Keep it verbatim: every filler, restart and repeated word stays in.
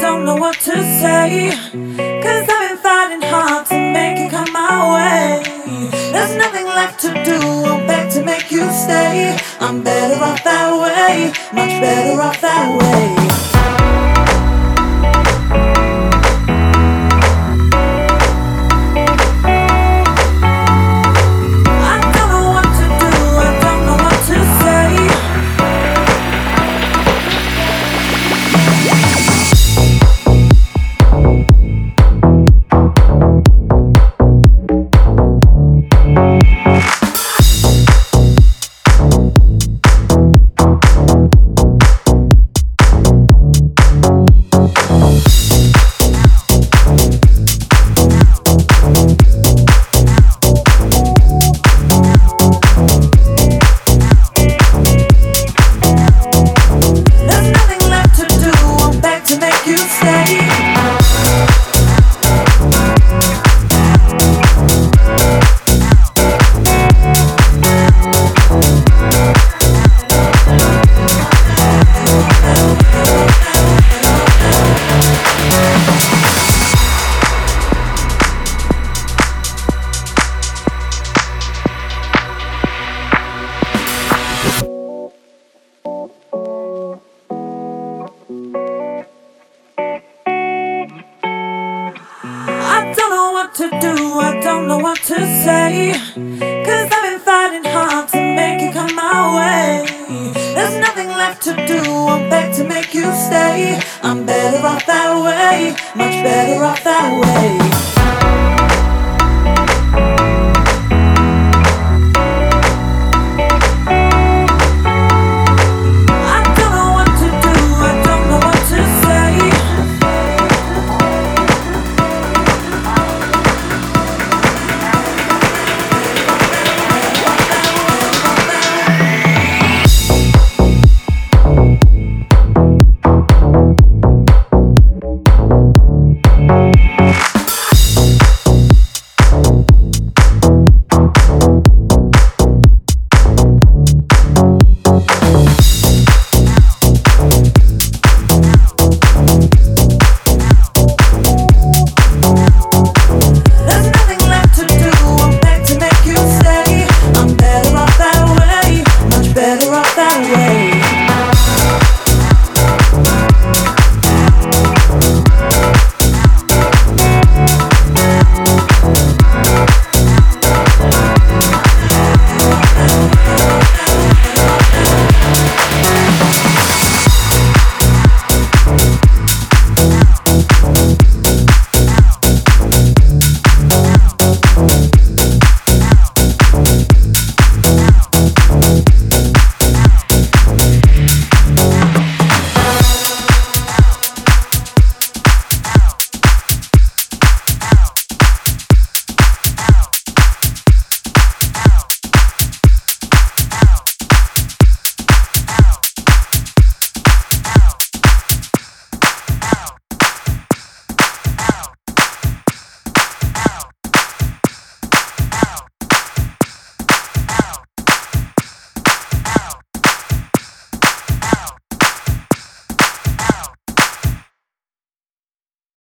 don't know what to say, cause I've been fighting hard to make you come my way. There's nothing left to do, I'm back to make you stay. I'm better off that way, much better off that way. I don't know what to do, I don't know what to say, cause I've been fighting hard to make you come my way. There's nothing left to do, I'm back to make you stay. I'm better off that way, much better off that way.